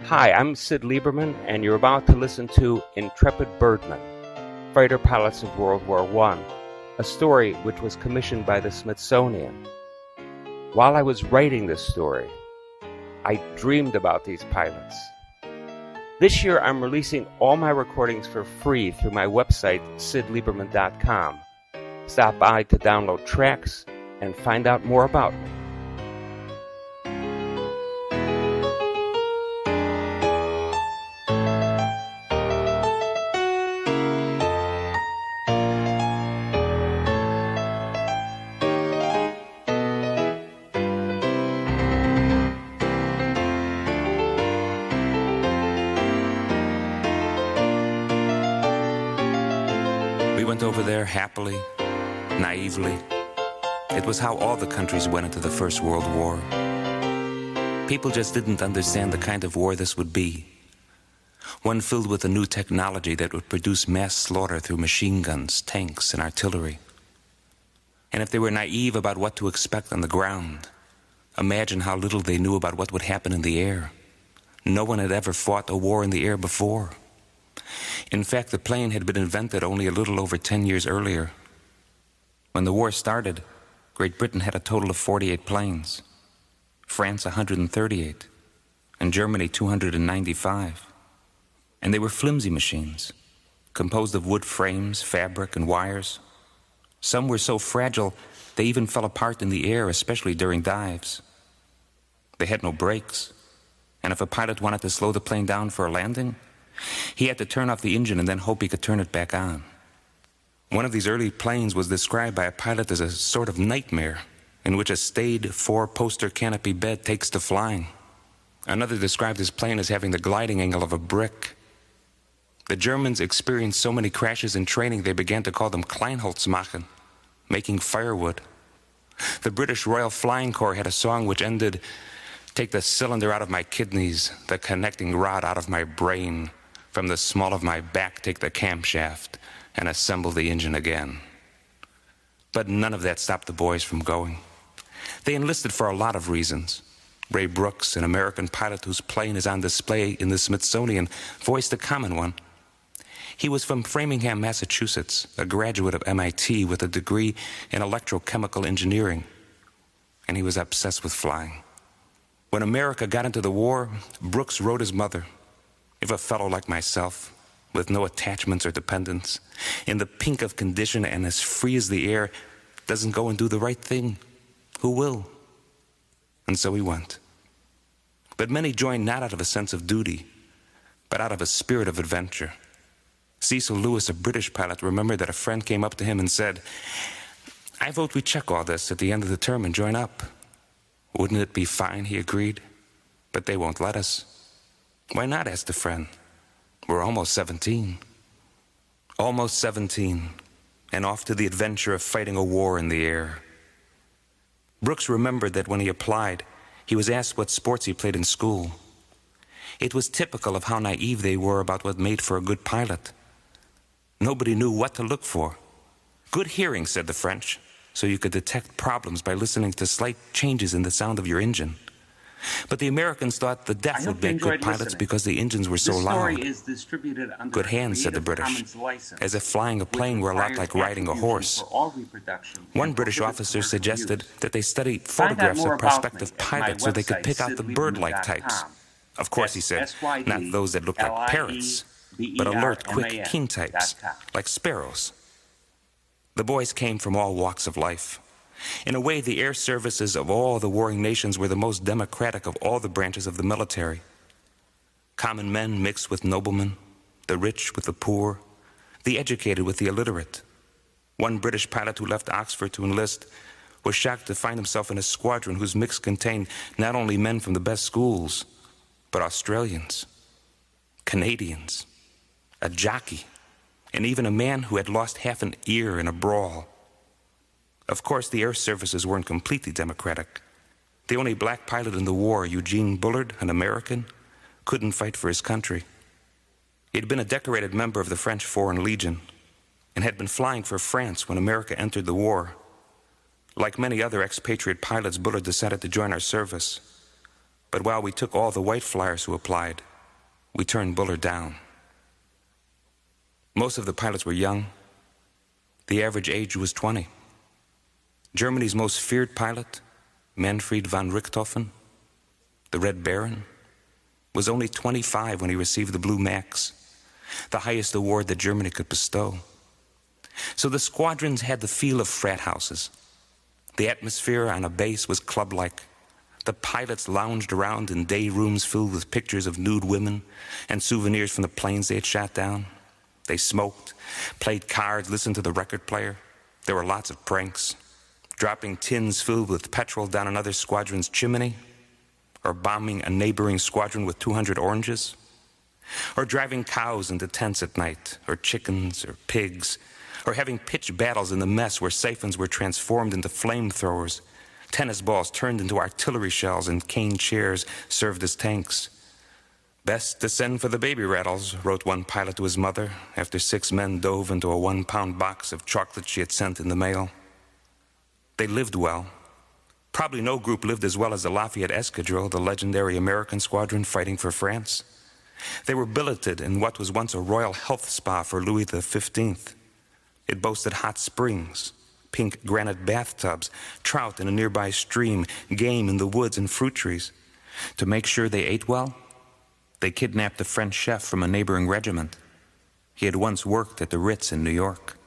Hi, I'm Sid Lieberman, and you're about to listen to Intrepid Birdmen, Fighter Pilots of World War I, a story which was commissioned by the Smithsonian. While I was writing this story, I dreamed about these pilots. This year, I'm releasing all my recordings for free through my website, sidlieberman.com. Stop by to download tracks and find out more about me. We went over there happily, naively. It was how all the countries went into the First World War. People just didn't understand the kind of war this would be. One filled with a new technology that would produce mass slaughter through machine guns, tanks, and artillery. And if they were naive about what to expect on the ground, imagine how little they knew about what would happen in the air. No one had ever fought a war in the air before. In fact, the plane had been invented only a little over 10 years earlier. When the war started, Great Britain had a total of 48 planes, France 138, and Germany 295. And they were flimsy machines, composed of wood frames, fabric, and wires. Some were so fragile, they even fell apart in the air, especially during dives. They had no brakes, and if a pilot wanted to slow the plane down for a landing, he had to turn off the engine and then hope he could turn it back on. One of these early planes was described by a pilot as a sort of nightmare in which a staid 4-poster canopy bed takes to flying. Another described his plane as having the gliding angle of a brick. The Germans experienced so many crashes in training they began to call them Kleinholzmachen, making firewood. The British Royal Flying Corps had a song which ended, "Take the cylinder out of my kidneys, the connecting rod out of my brain. From the small of my back take the camshaft and assemble the engine again." But none of that stopped the boys from going. They enlisted for a lot of reasons. Ray Brooks, an American pilot whose plane is on display in the Smithsonian, voiced a common one. He was from Framingham, Massachusetts, a graduate of MIT with a degree in electrochemical engineering, and he was obsessed with flying. When America got into the war, Brooks wrote his mother, "If a fellow like myself, with no attachments or dependents, in the pink of condition and as free as the air, doesn't go and do the right thing, who will?" And so he went. But many joined not out of a sense of duty, but out of a spirit of adventure. Cecil Lewis, a British pilot, remembered that a friend came up to him and said, "I vote we check all this at the end of the term and join up." "Wouldn't it be fine?" he agreed. "But they won't let us." "Why not?" asked a friend. "We're almost 17. Almost 17, and off to the adventure of fighting a war in the air. Brooks remembered that when he applied, he was asked what sports he played in school. It was typical of how naive they were about what made for a good pilot. Nobody knew what to look for. "Good hearing," said the French, so you could detect problems by listening to slight changes in the sound of your engine. But the Americans thought the deaf would make good pilots because the engines were so loud. "Good hands," said the British, as if flying a plane were a lot like riding a horse. One British officer suggested that they study photographs of prospective pilots so they could pick out the bird-like types. Of course, he said, not those that look like parrots, but alert, quick, keen types, like sparrows. The boys came from all walks of life. In a way, the air services of all the warring nations were the most democratic of all the branches of the military. Common men mixed with noblemen, the rich with the poor, the educated with the illiterate. One British pilot who left Oxford to enlist was shocked to find himself in a squadron whose mix contained not only men from the best schools, but Australians, Canadians, a jockey, and even a man who had lost half an ear in a brawl. Of course, the air services weren't completely democratic. The only black pilot in the war, Eugene Bullard, an American, couldn't fight for his country. He'd been a decorated member of the French Foreign Legion and had been flying for France when America entered the war. Like many other expatriate pilots, Bullard decided to join our service. But while we took all the white flyers who applied, We turned Bullard down. Most of the pilots were young. The average age was 20. Germany's most feared pilot, Manfred von Richthofen, the Red Baron, was only 25 when he received the Blue Max, the highest award that Germany could bestow. So the squadrons had the feel of frat houses. The atmosphere on a base was club-like. The pilots lounged around in day rooms filled with pictures of nude women and souvenirs from the planes they had shot down. They smoked, played cards, listened to the record player. There were lots of pranks. Dropping tins filled with petrol down another squadron's chimney, or bombing a neighboring squadron with 200 oranges, or driving cows into tents at night, or chickens, or pigs, or having pitched battles in the mess where siphons were transformed into flamethrowers, tennis balls turned into artillery shells, and cane chairs served as tanks. "Best to send for the baby rattles," wrote one pilot to his mother after 6 men dove into a 1-pound box of chocolate she had sent in the mail. They lived well. Probably no group lived as well as the Lafayette Escadrille, the legendary American squadron fighting for France. They were billeted in what was once a royal health spa for Louis XV. It boasted hot springs, pink granite bathtubs, trout in a nearby stream, game in the woods and fruit trees. To make sure they ate well, they kidnapped a French chef from a neighboring regiment. He had once worked at the Ritz in New York.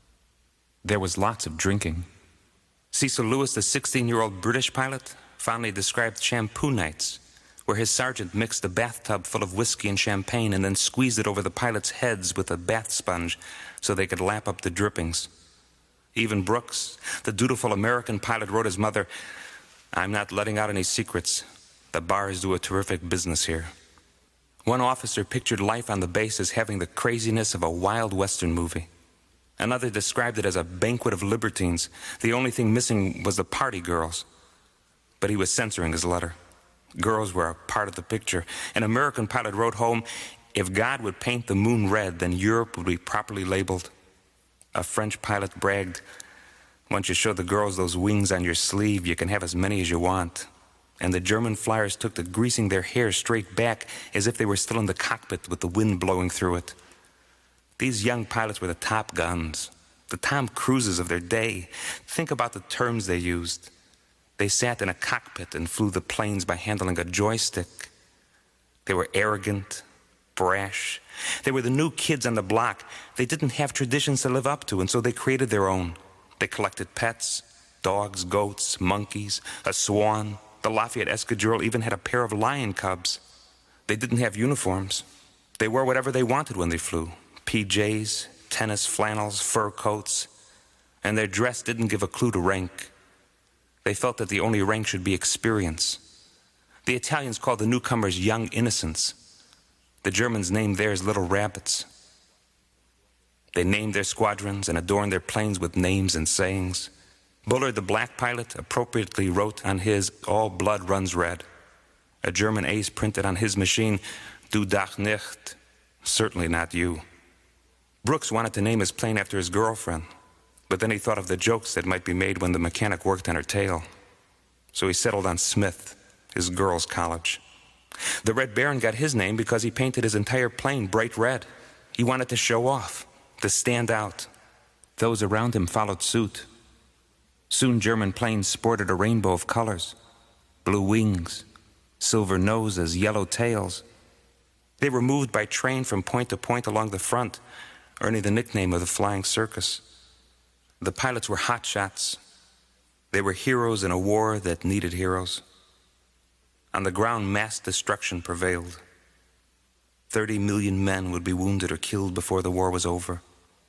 There was lots of drinking. Cecil Lewis, the 16-year-old British pilot, fondly described shampoo nights, where his sergeant mixed a bathtub full of whiskey and champagne and then squeezed it over the pilots' heads with a bath sponge so they could lap up the drippings. Even Brooks, the dutiful American pilot, wrote his mother, "I'm not letting out any secrets. The bars do a terrific business here." One officer pictured life on the base as having the craziness of a wild Western movie. Another described it as a banquet of libertines. The only thing missing was the party girls. But he was censoring his letter. Girls were a part of the picture. An American pilot wrote home, "If God would paint the moon red, then Europe would be properly labeled." A French pilot bragged, "Once you show the girls those wings on your sleeve, you can have as many as you want." And the German flyers took to greasing their hair straight back as if they were still in the cockpit with the wind blowing through it. These young pilots were the top guns, the Tom Cruises of their day. Think about the terms they used. They sat in a cockpit and flew the planes by handling a joystick. They were arrogant, brash. They were the new kids on the block. They didn't have traditions to live up to, and so they created their own. They collected pets, dogs, goats, monkeys, a swan. The Lafayette Escadrille even had a pair of lion cubs. They didn't have uniforms. They wore whatever they wanted when they flew. PJs, tennis flannels, fur coats. And their dress didn't give a clue to rank. They felt that the only rank should be experience. The Italians called the newcomers young innocents. The Germans named theirs little rabbits. They named their squadrons and adorned their planes with names and sayings. Bullard, the black pilot, appropriately wrote on his, "All blood runs red." A German ace printed on his machine, "Du Dach nicht," certainly not you. Brooks wanted to name his plane after his girlfriend, but then he thought of the jokes that might be made when the mechanic worked on her tail. So he settled on Smith, his girls' college. The Red Baron got his name because he painted his entire plane bright red. He wanted to show off, to stand out. Those around him followed suit. Soon German planes sported a rainbow of colors: blue wings, silver noses, yellow tails. They were moved by train from point to point along the front, earning the nickname of the Flying Circus. The pilots were hotshots. They were heroes in a war that needed heroes. On the ground, mass destruction prevailed. 30 million men would be wounded or killed before the war was over.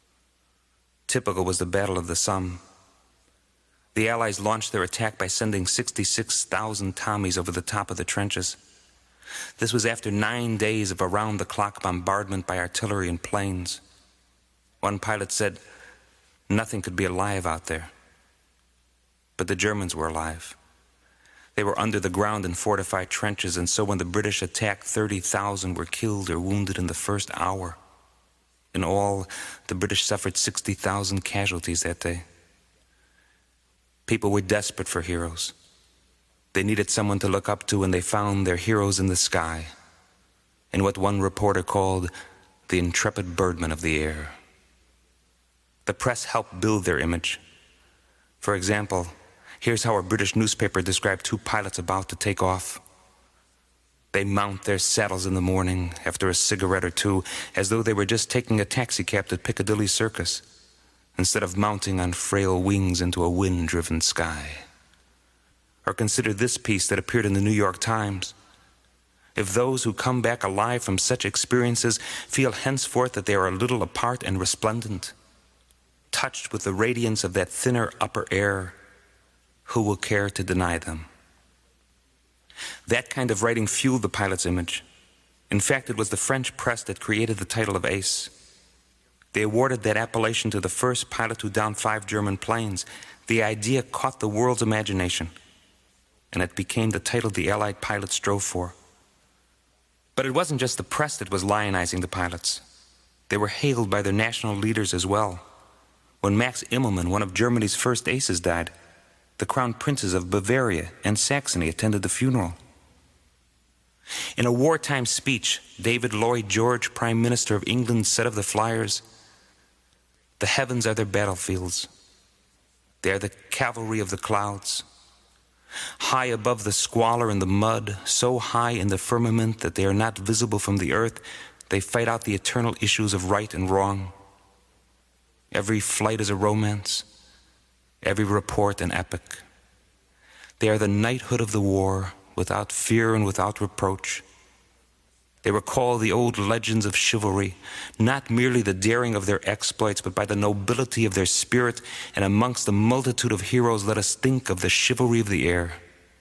Typical was the Battle of the Somme. The Allies launched their attack by sending 66,000 Tommies over the top of the trenches. This was after 9 days of around-the-clock bombardment by artillery and planes. One pilot said, "Nothing could be alive out there." But the Germans were alive. They were under the ground in fortified trenches, and so when the British attacked, 30,000 were killed or wounded in the first hour. In all, the British suffered 60,000 casualties that day. People were desperate for heroes. They needed someone to look up to, and they found their heroes in the sky. in what one reporter called the intrepid birdmen of the air. The press helped build their image. For example, here's how a British newspaper described two pilots about to take off. They mount their saddles in the morning after a cigarette or two as though they were just taking a taxicab to Piccadilly Circus, instead of mounting on frail wings into a wind-driven sky. Or consider this piece that appeared in the New York Times. If those who come back alive from such experiences feel henceforth that they are a little apart and resplendent, touched with the radiance of that thinner upper air, who will care to deny them? That kind of writing fueled the pilot's image. In fact, it was the French press that created the title of ace. They awarded that appellation to the first pilot who downed 5 German planes. The idea caught the world's imagination, and it became the title the Allied pilots strove for. But it wasn't just the press that was lionizing the pilots. They were hailed by their national leaders as well. When Max Immelmann, one of Germany's first aces, died, the crown princes of Bavaria and Saxony attended the funeral. In a wartime speech, David Lloyd George, Prime Minister of England, said of the flyers, "The heavens are their battlefields. They are the cavalry of the clouds. High above the squalor and the mud, so high in the firmament that they are not visible from the earth, they fight out the eternal issues of right and wrong. Every flight is a romance, every report an epic. They are the knighthood of the war, without fear and without reproach. They recall the old legends of chivalry, not merely the daring of their exploits, but by the nobility of their spirit, and amongst the multitude of heroes, let us think of the chivalry of the air."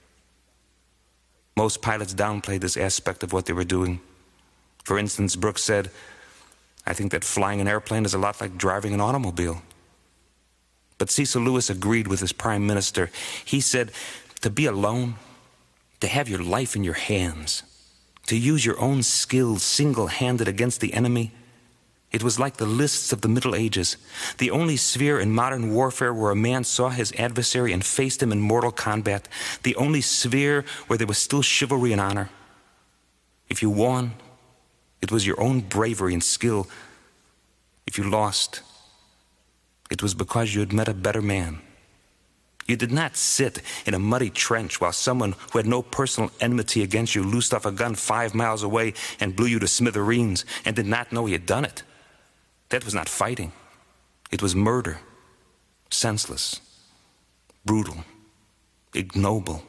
Most pilots downplayed this aspect of what they were doing. For instance, Brooks said, "I think that flying an airplane is a lot like driving an automobile." But Cecil Lewis agreed with his prime minister. He said, "To be alone, to have your life in your hands, to use your own skills single-handed against the enemy, it was like the lists of the Middle Ages, the only sphere in modern warfare where a man saw his adversary and faced him in mortal combat, the only sphere where there was still chivalry and honor. If you won, it was your own bravery and skill. If you lost, it was because you had met a better man. You did not sit in a muddy trench while someone who had no personal enmity against you loosed off a gun 5 miles away and blew you to smithereens and did not know he had done it. That was not fighting. It was murder. Senseless. Brutal. Ignoble.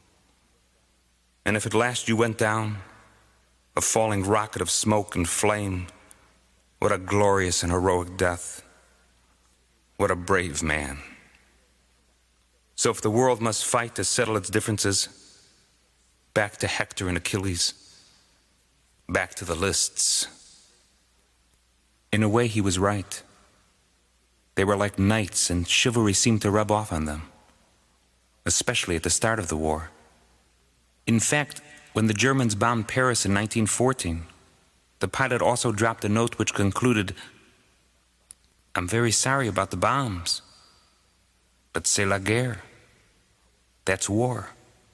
And if at last you went down, a falling rocket of smoke and flame, what a glorious and heroic death. What a brave man. So if the world must fight to settle its differences, back to Hector and Achilles, back to the lists." In a way, he was right. They were like knights, and chivalry seemed to rub off on them, especially at the start of the war. In fact, when the Germans bombed Paris in 1914, the pilot also dropped a note which concluded, "I'm very sorry about the bombs, but c'est la guerre. That's war."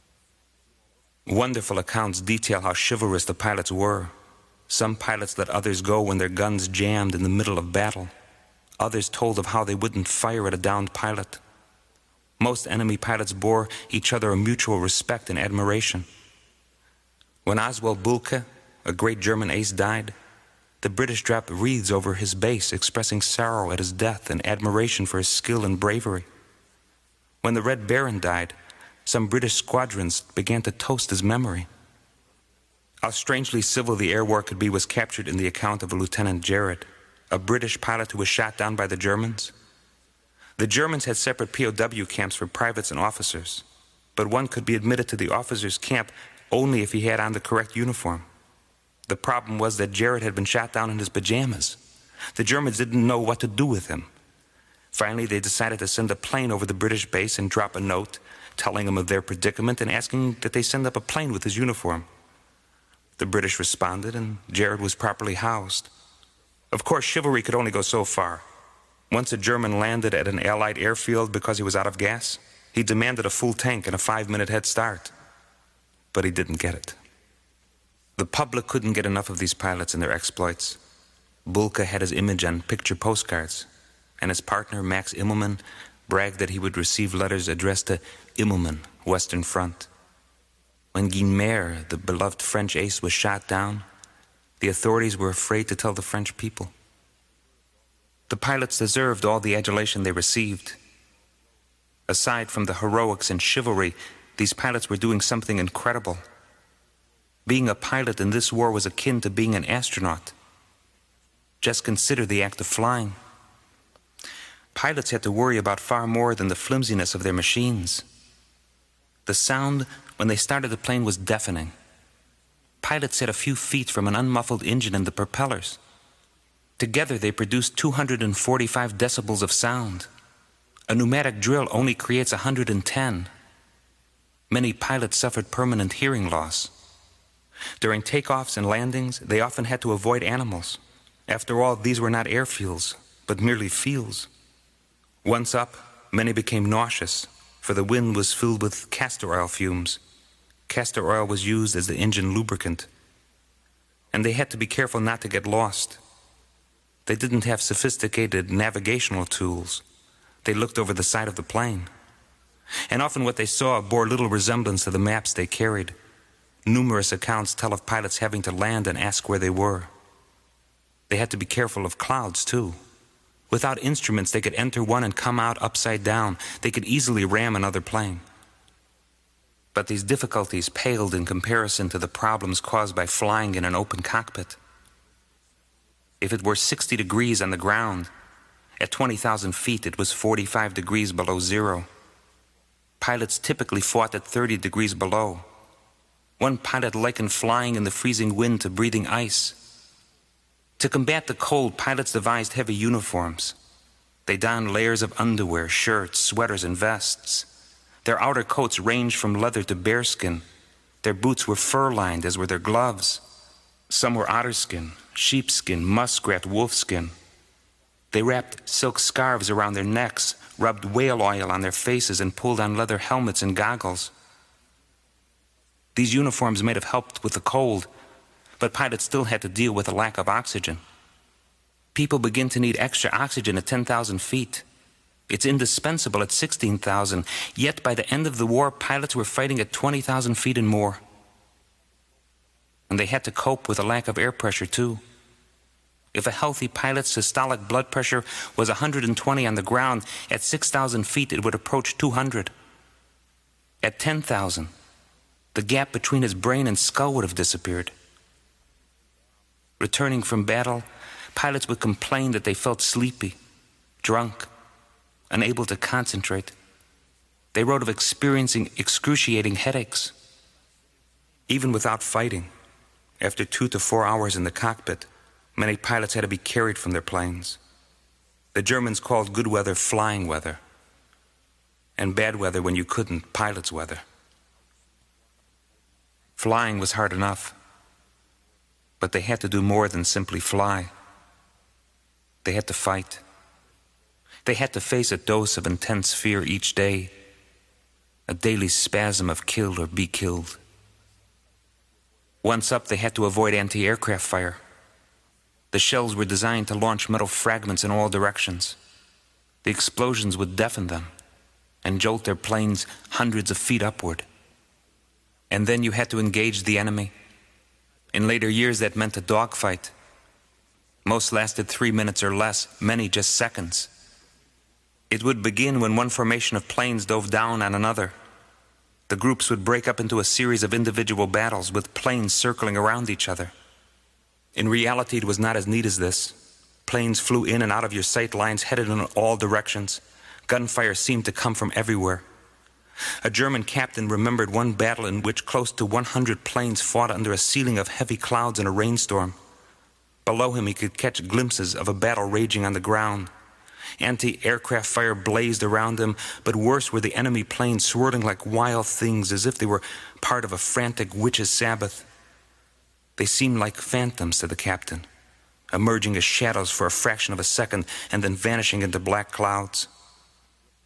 Wonderful accounts detail how chivalrous the pilots were. Some pilots let others go when their guns jammed in the middle of battle. Others told of how they wouldn't fire at a downed pilot. Most enemy pilots bore each other a mutual respect and admiration. When Oswald Bulke, a great German ace, died, the British dropped wreaths over his base, expressing sorrow at his death and admiration for his skill and bravery. When the Red Baron died, some British squadrons began to toast his memory. How strangely civil the air war could be was captured in the account of a Lieutenant Jarrett, a British pilot who was shot down by the Germans. The Germans had separate POW camps for privates and officers, but one could be admitted to the officers' camp only if he had on the correct uniform. The problem was that Jarrett had been shot down in his pajamas. The Germans didn't know what to do with him. Finally, they decided to send a plane over the British base and drop a note telling him of their predicament and asking that they send up a plane with his uniform. The British responded, and Jarrett was properly housed. Of course, chivalry could only go so far. Once a German landed at an Allied airfield because he was out of gas, he demanded a full tank and a 5-minute head start. But he didn't get it. The public couldn't get enough of these pilots and their exploits. Bulka had his image on picture postcards, and his partner, Max Immelmann, bragged that he would receive letters addressed to Immelmann, Western Front. When Guinemer, the beloved French ace, was shot down, the authorities were afraid to tell the French people. The pilots deserved all the adulation they received. Aside from the heroics and chivalry, these pilots were doing something incredible. Being a pilot in this war was akin to being an astronaut. Just consider the act of flying. Pilots had to worry about far more than the flimsiness of their machines. The sound when they started the plane was deafening. Pilots sat a few feet from an unmuffled engine and the propellers. Together they produced 245 decibels of sound. A pneumatic drill only creates 110. Many pilots suffered permanent hearing loss. During takeoffs and landings, they often had to avoid animals. After all, these were not airfields, but merely fields. Once up, many became nauseous, for the wind was filled with castor oil fumes. Castor oil was used as the engine lubricant. And they had to be careful not to get lost. They didn't have sophisticated navigational tools. They looked over the side of the plane. And often what they saw bore little resemblance to the maps they carried. Numerous accounts tell of pilots having to land and ask where they were. They had to be careful of clouds, too. Without instruments, they could enter one and come out upside down. They could easily ram another plane. But these difficulties paled in comparison to the problems caused by flying in an open cockpit. If it were 60 degrees on the ground, at 20,000 feet it was 45 degrees below zero. Pilots typically fought at 30 degrees below. One pilot likened flying in the freezing wind to breathing ice. To combat the cold, pilots devised heavy uniforms. They donned layers of underwear, shirts, sweaters, and vests. Their outer coats ranged from leather to bearskin. Their boots were fur-lined, as were their gloves. Some were otterskin, sheepskin, muskrat, wolfskin. They wrapped silk scarves around their necks, rubbed whale oil on their faces, and pulled on leather helmets and goggles. These uniforms might have helped with the cold, but pilots still had to deal with a lack of oxygen. People begin to need extra oxygen at 10,000 feet. It's indispensable at 16,000, yet by the end of the war, pilots were fighting at 20,000 feet and more. And they had to cope with a lack of air pressure, too. If a healthy pilot's systolic blood pressure was 120 on the ground, at 6,000 feet it would approach 200. At 10,000, the gap between his brain and skull would have disappeared. Returning from battle, pilots would complain that they felt sleepy, drunk, unable to concentrate. They wrote of experiencing excruciating headaches. Even without fighting, after 2 to 4 hours in the cockpit, many pilots had to be carried from their planes. The Germans called good weather flying weather, and bad weather, when you couldn't, pilot's weather. Flying was hard enough, but they had to do more than simply fly. They had to fight. They had to face a dose of intense fear each day, a daily spasm of kill or be killed. Once up, they had to avoid anti-aircraft fire. The shells were designed to launch metal fragments in all directions. The explosions would deafen them and jolt their planes hundreds of feet upward. And then you had to engage the enemy. In later years, that meant a dogfight. Most lasted 3 minutes or less, many just seconds. It would begin when one formation of planes dove down on another. The groups would break up into a series of individual battles with planes circling around each other. In reality, it was not as neat as this. Planes flew in and out of your sight lines, headed in all directions. Gunfire seemed to come from everywhere. A German captain remembered one battle in which close to 100 planes fought under a ceiling of heavy clouds in a rainstorm. Below him he could catch glimpses of a battle raging on the ground. Anti-aircraft fire blazed around him, but worse were the enemy planes swirling like wild things, as if they were part of a frantic witches' sabbath. They seemed like phantoms to the captain, emerging as shadows for a fraction of a second and then vanishing into black clouds.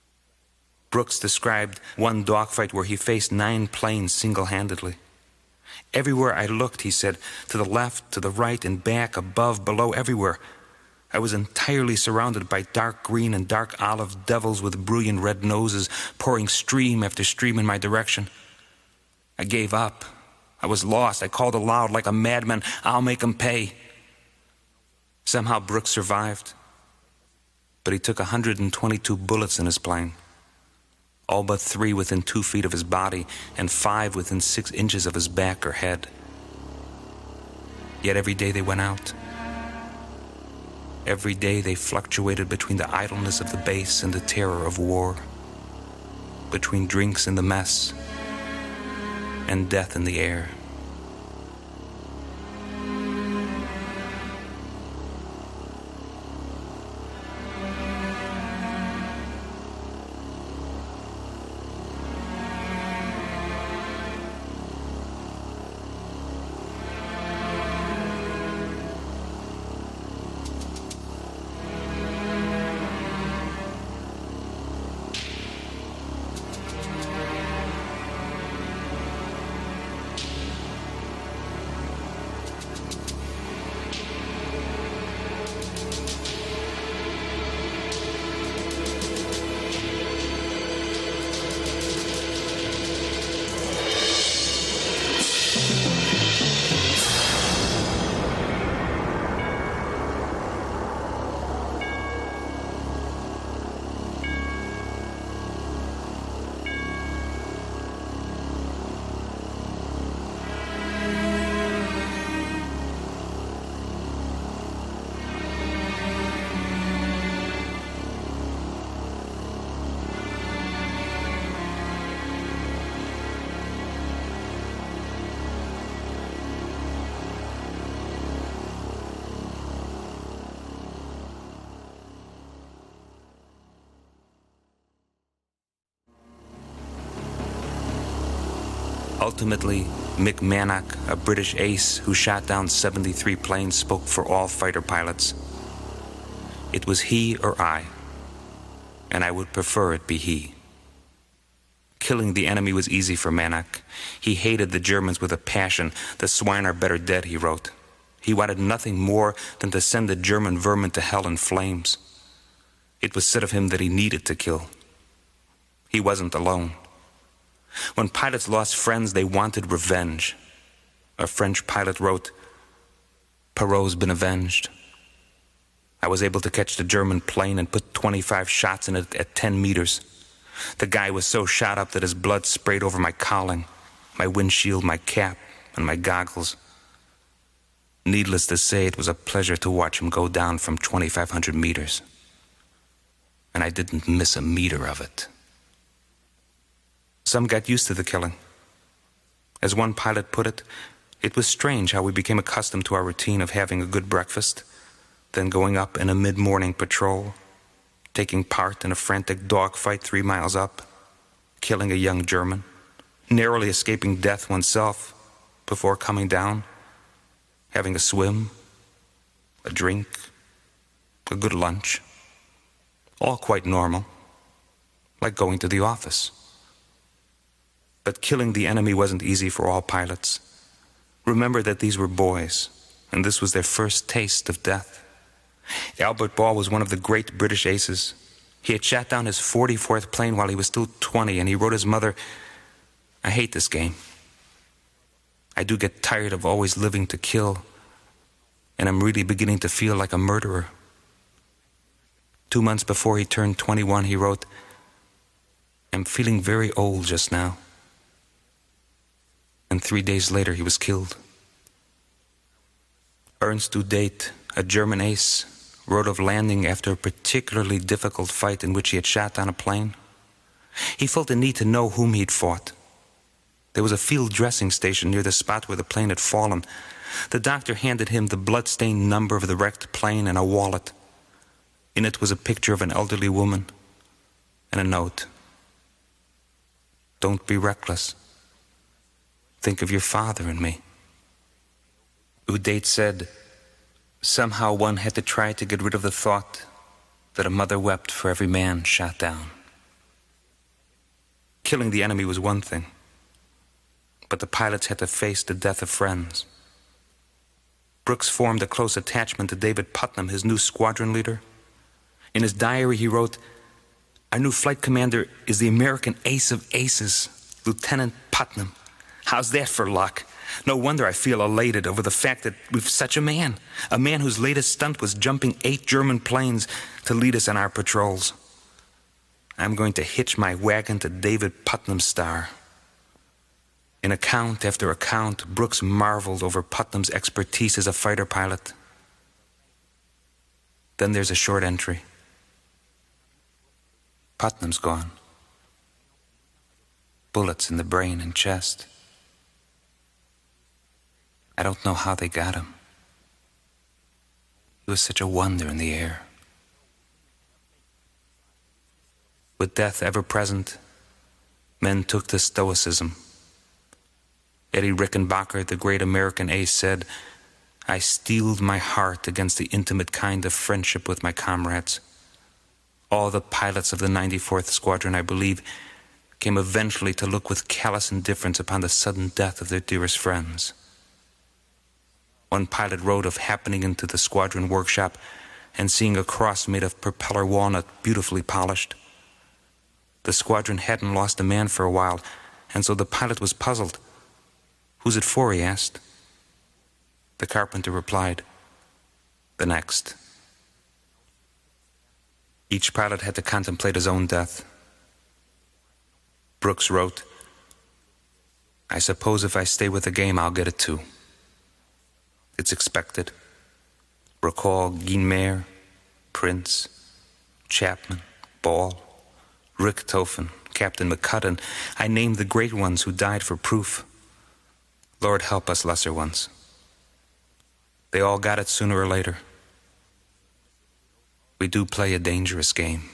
Brooks described one dogfight where he faced 9 planes single-handedly. Everywhere I looked, he said, to the left, to the right, and back, above, below, everywhere, I was entirely surrounded by dark green and dark olive devils with brilliant red noses pouring stream after stream in my direction. I gave up. I was lost. I called aloud like a madman, "I'll make 'em pay." Somehow Brooks survived, but he took 122 bullets in his plane, all but 3 within 2 feet of his body and 5 within 6 inches of his back or head. Yet every day they went out. Every day they fluctuated between the idleness of the base and the terror of war, between drinks in the mess and death in the air. Ultimately, Mick Mannock, a British ace who shot down 73 planes, spoke for all fighter pilots. It was he or I, and I would prefer it be he. Killing the enemy was easy for Mannock. He hated the Germans with a passion. "The swine are better dead," he wrote. He wanted nothing more than to send the German vermin to hell in flames. It was said of him that he needed to kill. He wasn't alone. When pilots lost friends, they wanted revenge. A French pilot wrote, "Perrault's been avenged. I was able to catch the German plane and put 25 shots in it at 10 meters. The guy was so shot up that his blood sprayed over my cowling, my windshield, my cap, and my goggles. Needless to say, it was a pleasure to watch him go down from 2,500 meters. And I didn't miss a meter of it." Some got used to the killing. As one pilot put it, it was strange how we became accustomed to our routine of having a good breakfast, then going up in a mid-morning patrol, taking part in a frantic dogfight 3 miles up, killing a young German, narrowly escaping death oneself before coming down, having a swim, a drink, a good lunch, all quite normal, like going to the office. But killing the enemy wasn't easy for all pilots. Remember that these were boys, and this was their first taste of death. Albert Ball was one of the great British aces. He had shot down his 44th plane while he was still 20, and he wrote his mother, "I hate this game. I do get tired of always living to kill, and I'm really beginning to feel like a murderer." 2 months before he turned 21, he wrote, "I'm feeling very old just now." And 3 days later, he was killed. Ernst Udet, a German ace, wrote of landing after a particularly difficult fight in which he had shot down a plane. He felt the need to know whom he'd fought. There was a field dressing station near the spot where the plane had fallen. The doctor handed him the blood-stained number of the wrecked plane and a wallet. In it was a picture of an elderly woman and a note. "Don't be reckless. Think of your father and me." Udet said, "Somehow one had to try to get rid of the thought that a mother wept for every man shot down." Killing the enemy was one thing, but the pilots had to face the death of friends. Brooks formed a close attachment to David Putnam, his new squadron leader. In his diary, he wrote, "Our new flight commander is the American ace of aces, Lieutenant Putnam. How's that for luck? No wonder I feel elated over the fact that we've such a man whose latest stunt was jumping 8 German planes to lead us on our patrols. I'm going to hitch my wagon to David Putnam's star." In account after account, Brooks marveled over Putnam's expertise as a fighter pilot. Then there's a short entry. Putnam's gone. Bullets in the brain and chest. I don't know how they got him. He was such a wonder in the air. With death ever present, men took to stoicism. Eddie Rickenbacker, the great American ace, said, "I steeled my heart against the intimate kind of friendship with my comrades." All the pilots of the 94th Squadron, I believe, came eventually to look with callous indifference upon the sudden death of their dearest friends. One pilot wrote of happening into the squadron workshop and seeing a cross made of propeller walnut beautifully polished. The squadron hadn't lost a man for a while, and so the pilot was puzzled. "Who's it for?" he asked. The carpenter replied, "The next." Each pilot had to contemplate his own death. Brooks wrote, "I suppose if I stay with the game, I'll get it too. It's expected. Recall Guinmair, Prince, Chapman, Ball, Richthofen, Captain McCudden. I named the great ones who died for proof. Lord help us lesser ones. They all got it sooner or later. We do play a dangerous game."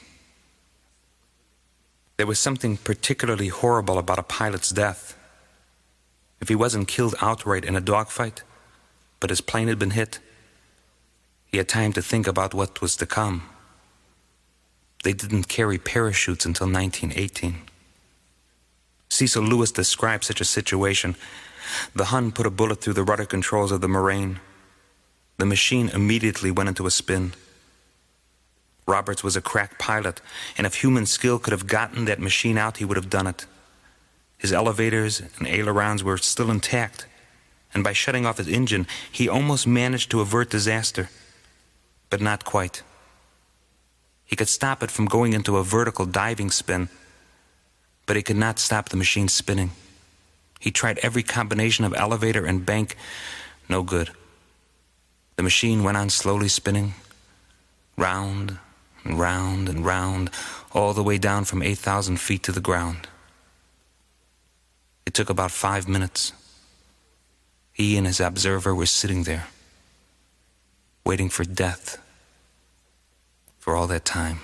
There was something particularly horrible about a pilot's death. If he wasn't killed outright in a dogfight, but his plane had been hit, he had time to think about what was to come. They didn't carry parachutes until 1918. Cecil Lewis described such a situation. The Hun put a bullet through the rudder controls of the Moraine. The machine immediately went into a spin. Roberts was a crack pilot, and if human skill could have gotten that machine out, he would have done it. His elevators and ailerons were still intact, and by shutting off his engine, he almost managed to avert disaster. But not quite. He could stop it from going into a vertical diving spin, but he could not stop the machine spinning. He tried every combination of elevator and bank. No good. The machine went on slowly spinning, round and round and round, all the way down from 8,000 feet to the ground. It took about 5 minutes. He and his observer were sitting there, waiting for death for all that time.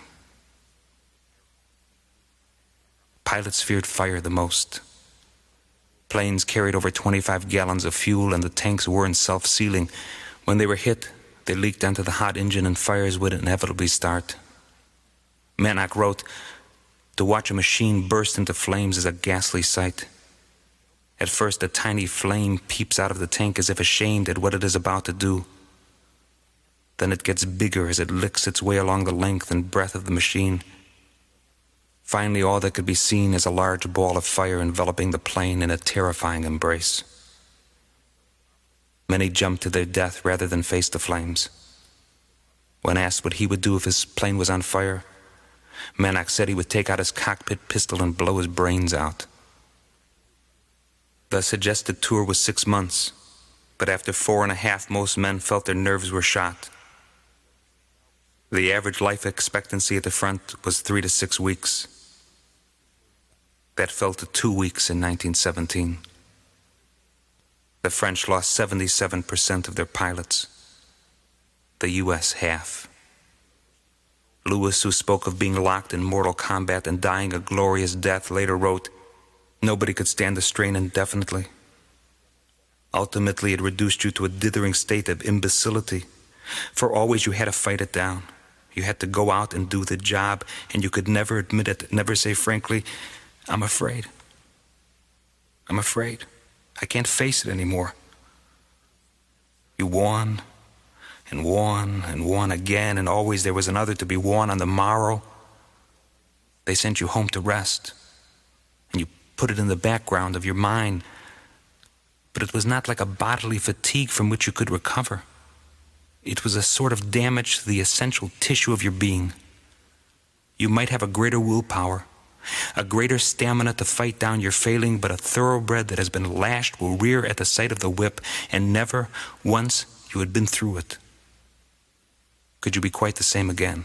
Pilots feared fire the most. Planes carried over 25 gallons of fuel, and the tanks weren't self-sealing. When they were hit, they leaked onto the hot engine, and fires would inevitably start. Mannock wrote, "To watch a machine burst into flames is a ghastly sight. At first, a tiny flame peeps out of the tank as if ashamed at what it is about to do. Then it gets bigger as it licks its way along the length and breadth of the machine. Finally, all that could be seen is a large ball of fire enveloping the plane in a terrifying embrace. Many jumped to their death rather than face the flames. When asked what he would do if his plane was on fire, Mannock said he would take out his cockpit pistol and blow his brains out." The suggested tour was 6 months, but after 4.5, most men felt their nerves were shot. The average life expectancy at the front was 3 to 6 weeks. That fell to 2 weeks in 1917. The French lost 77% of their pilots. The U.S. half. Lewis, who spoke of being locked in mortal combat and dying a glorious death, later wrote, "Nobody could stand the strain indefinitely. Ultimately, it reduced you to a dithering state of imbecility, for always you had to fight it down. You had to go out and do the job, and you could never admit it, never say frankly, 'I'm afraid. I'm afraid.' I can't face it anymore. You won, and won, and won again, and always there was another to be won on the morrow. They sent you home to rest, and you put it in the background of your mind. But it was not like a bodily fatigue from which you could recover. It was a sort of damage to the essential tissue of your being. You might have a greater willpower, a greater stamina to fight down your failing, but a thoroughbred that has been lashed will rear at the sight of the whip, and never, once you had been through it, could you be quite the same again.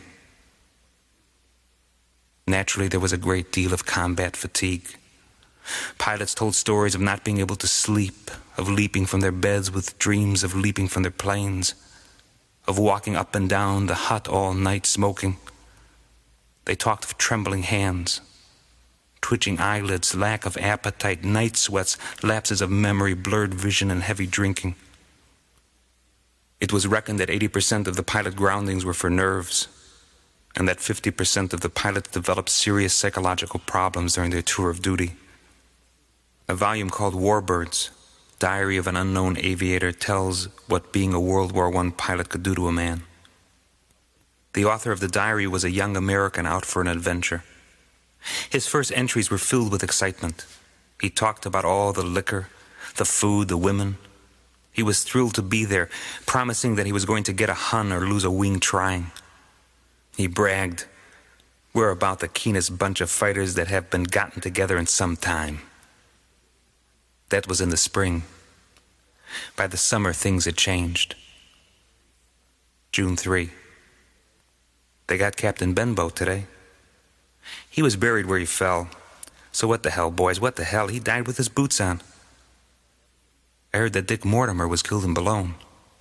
Naturally, there was a great deal of combat fatigue. Pilots told stories of not being able to sleep, of leaping from their beds with dreams of leaping from their planes, of walking up and down the hut all night smoking. They talked of trembling hands, twitching eyelids, lack of appetite, night sweats, lapses of memory, blurred vision, and heavy drinking. It was reckoned that 80% of the pilot groundings were for nerves, and that 50% of the pilots developed serious psychological problems during their tour of duty. A volume called Warbirds, Diary of an Unknown Aviator, tells what being a World War I pilot could do to a man. The author of the diary was a young American out for an adventure. His first entries were filled with excitement. He talked about all the liquor, the food, the women. He was thrilled to be there, promising that he was going to get a Hun or lose a wing trying. He bragged, "We're about the keenest bunch of fighters that have been gotten together in some time." That was in the spring. By the summer, things had changed. June 3. They got Captain Benbow today. He was buried where he fell. So what the hell, boys, what the hell? He died with his boots on. I heard that Dick Mortimer was killed in Boulogne.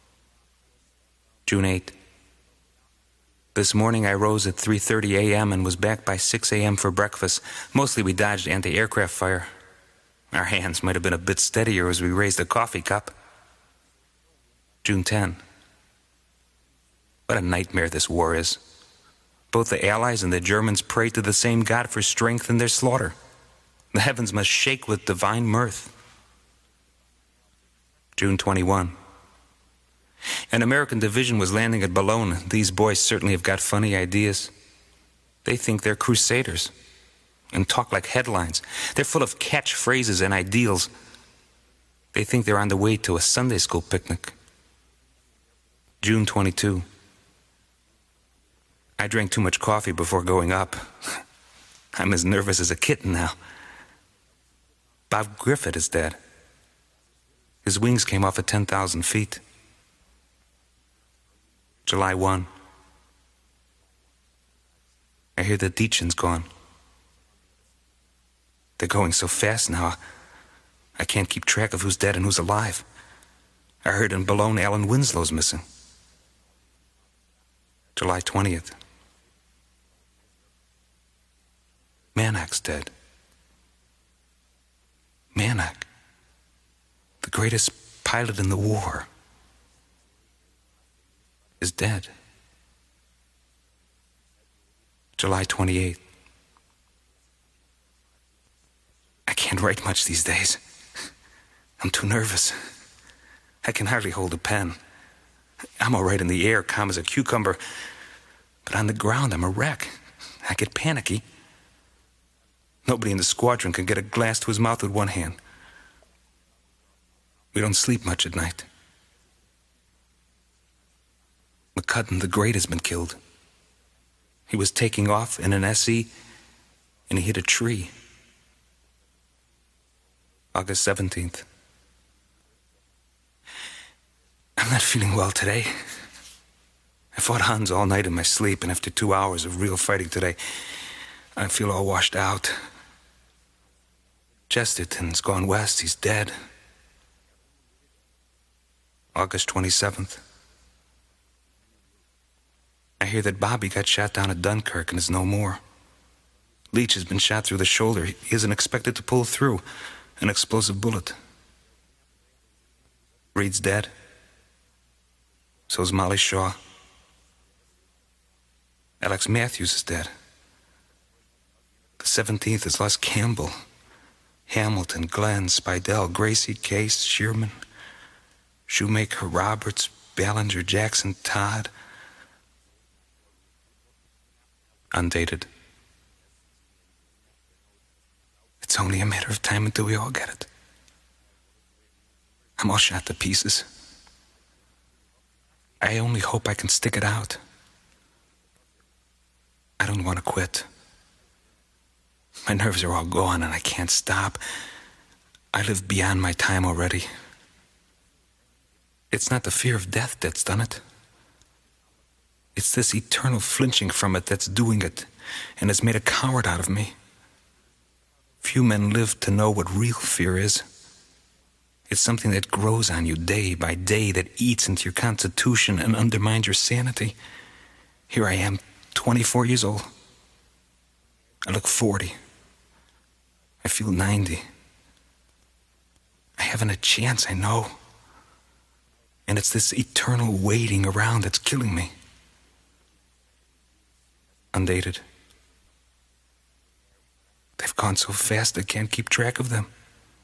June 8. This morning I rose at 3:30 a.m. and was back by 6 a.m. for breakfast. Mostly we dodged anti-aircraft fire. Our hands might have been a bit steadier as we raised a coffee cup. June 10. What a nightmare this war is. Both the Allies and the Germans pray to the same God for strength in their slaughter. The heavens must shake with divine mirth. June 21. An American division was landing at Boulogne. These boys certainly have got funny ideas. They think they're crusaders and talk like headlines. They're full of catchphrases and ideals. They think they're on the way to a Sunday school picnic. June 22. I drank too much coffee before going up. I'm as nervous as a kitten now. Bob Griffith is dead. His wings came off at 10,000 feet. July 1. I hear that Dietschen's gone. They're going so fast now, I can't keep track of who's dead and who's alive. I heard in Boulogne Alan Winslow's missing. July 20th. Manak's dead. Manak, the greatest pilot in the war, is dead. July 28th. I can't write much these days. I'm too nervous. I can hardly hold a pen. I'm all right in the air, calm as a cucumber, but on the ground I'm a wreck. I get panicky. Nobody in the squadron can get a glass to his mouth with one hand. We don't sleep much at night. McCudden the Great has been killed. He was taking off in an SE and he hit a tree. August 17th. I'm not feeling well today. I fought Hans all night in my sleep, and after 2 hours of real fighting today, I feel all washed out. Chesterton's gone west. He's dead. August 27th. I hear that Bobby got shot down at Dunkirk and is no more. Leach has been shot through the shoulder. He isn't expected to pull through. An explosive bullet. Reed's dead. So's Molly Shaw. Alex Matthews is dead. The 17th is lost Campbell. Hamilton, Glenn, Spidell, Gracie, Case, Shearman, Shoemaker, Roberts, Ballinger, Jackson, Todd. Undated. It's only a matter of time until we all get it. I'm all shot to pieces. I only hope I can stick it out. I don't want to quit. My nerves are all gone and I can't stop. I live beyond my time already. It's not the fear of death that's done it. It's this eternal flinching from it that's doing it and has made a coward out of me. Few men live to know what real fear is. It's something that grows on you day by day, that eats into your constitution and undermines your sanity. Here I am, 24 years old. I look 40. I feel 90. I haven't a chance, I know. And it's this eternal waiting around that's killing me. Undated. They've gone so fast I can't keep track of them.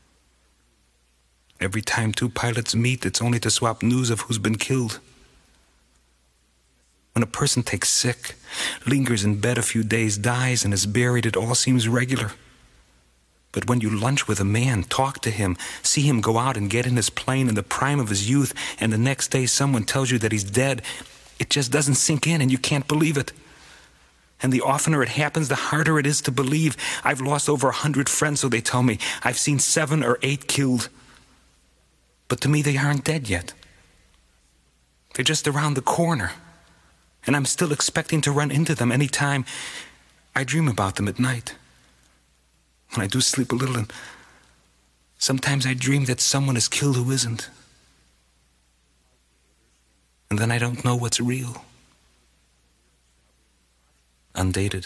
Every time two pilots meet, it's only to swap news of who's been killed. When a person takes sick, lingers in bed a few days, dies, and is buried, it all seems regular. But when you lunch with a man, talk to him, see him go out and get in his plane in the prime of his youth, and the next day someone tells you that he's dead, it just doesn't sink in and you can't believe it. And the oftener it happens, the harder it is to believe. I've lost over 100 friends, so they tell me. I've seen 7 or 8 killed. But to me, they aren't dead yet. They're just around the corner. And I'm still expecting to run into them any time. I dream about them at night. When I do sleep a little, and sometimes I dream that someone is killed who isn't. And then I don't know what's real. Undated.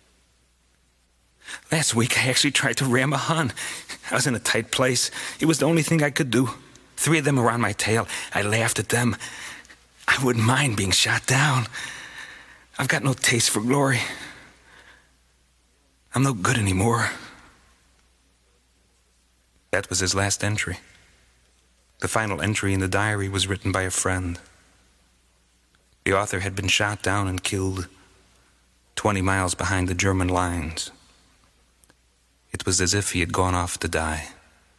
Last week I actually tried to ram a Hun. I was in a tight place. It was the only thing I could do. 3 of them were on my tail. I laughed at them. I wouldn't mind being shot down. I've got no taste for glory. I'm no good anymore. That was his last entry. The final entry in the diary was written by a friend. The author had been shot down and killed 20 miles behind the German lines. It was as if he had gone off to die.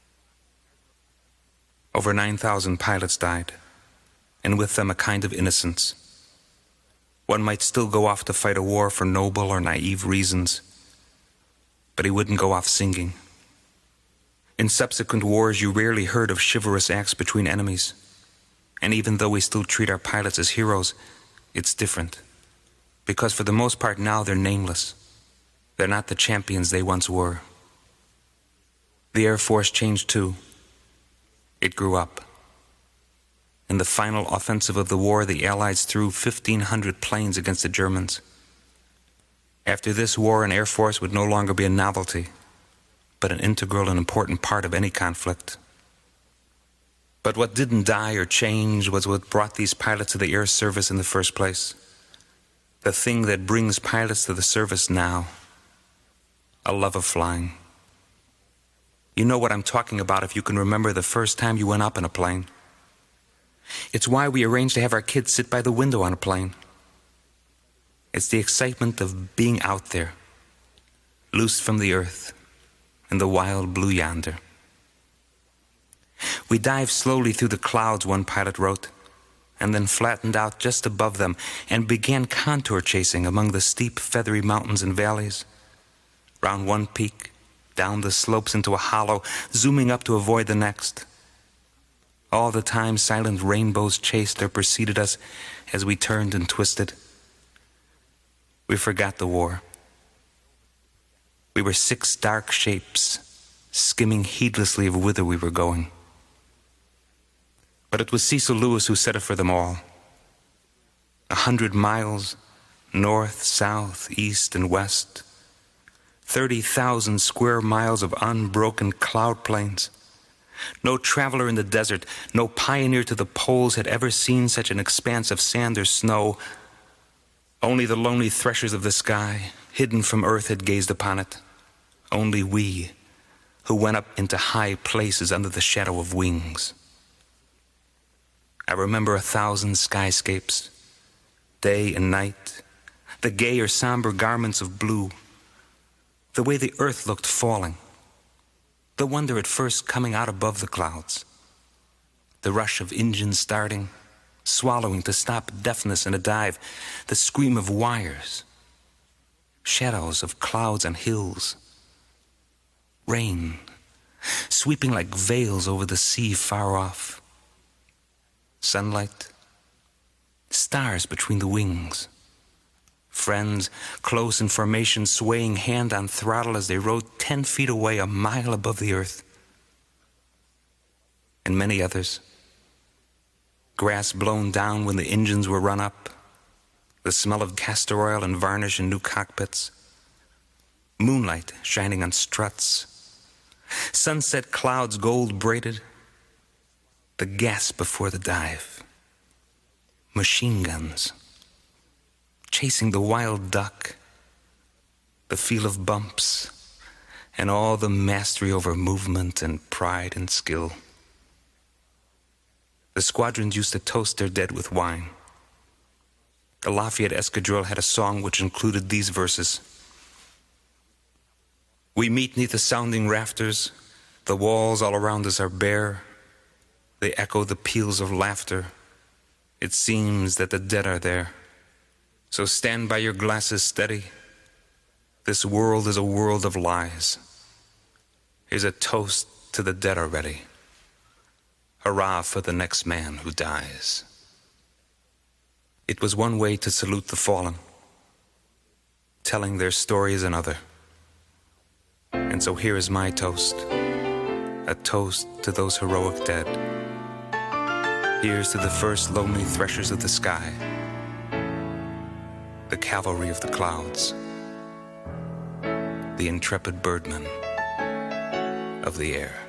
Over 9,000 pilots died, and with them a kind of innocence. One might still go off to fight a war for noble or naive reasons, but he wouldn't go off singing. In subsequent wars, you rarely heard of chivalrous acts between enemies. And even though we still treat our pilots as heroes, it's different. Because for the most part now they're nameless. They're not the champions they once were. The Air Force changed too. It grew up. In the final offensive of the war, the Allies threw 1,500 planes against the Germans. After this war, an Air Force would no longer be a novelty, but an integral and important part of any conflict. But what didn't die or change was what brought these pilots to the air service in the first place. The thing that brings pilots to the service now. A love of flying. You know what I'm talking about if you can remember the first time you went up in a plane. It's why we arrange to have our kids sit by the window on a plane. It's the excitement of being out there, loosed from the earth, in the wild blue yonder. We dived slowly through the clouds, one pilot wrote, and then flattened out just above them and began contour chasing among the steep, feathery mountains and valleys. Round one peak, down the slopes into a hollow, zooming up to avoid the next. All the time, silent rainbows chased or preceded us as we turned and twisted. We forgot the war. We were 6 dark shapes, skimming heedlessly of whither we were going. But it was Cecil Lewis who set it for them all. 100 miles, north, south, east, and west. 30,000 square miles of unbroken cloud plains. No traveler in the desert, no pioneer to the poles had ever seen such an expanse of sand or snow. Only the lonely threshers of the sky, hidden from earth, had gazed upon it. Only we, who went up into high places under the shadow of wings. I remember 1,000 skyscapes, day and night, the gay or somber garments of blue, the way the earth looked falling, the wonder at first coming out above the clouds, the rush of engines starting, swallowing to stop deafness in a dive, the scream of wires, shadows of clouds and hills, rain sweeping like veils over the sea far off, sunlight, stars between the wings, friends close in formation swaying hand on throttle as they rode 10 feet away, a mile above the earth, and many others, grass blown down when the engines were run up, the smell of castor oil and varnish in new cockpits, moonlight shining on struts, sunset clouds gold-braided, the gas before the dive, machine guns, chasing the wild duck, the feel of bumps, and all the mastery over movement and pride and skill. The squadrons used to toast their dead with wine. The Lafayette Escadrille had a song which included these verses. We meet 'neath the sounding rafters, the walls all around us are bare, they echo the peals of laughter, it seems that the dead are there. So stand by your glasses steady, this world is a world of lies. Here's a toast to the dead already, hurrah for the next man who dies. It was one way to salute the fallen, telling their story is another. And so here is my toast, a toast to those heroic dead. Here's to the first lonely threshers of the sky, the cavalry of the clouds, the intrepid birdmen of the air.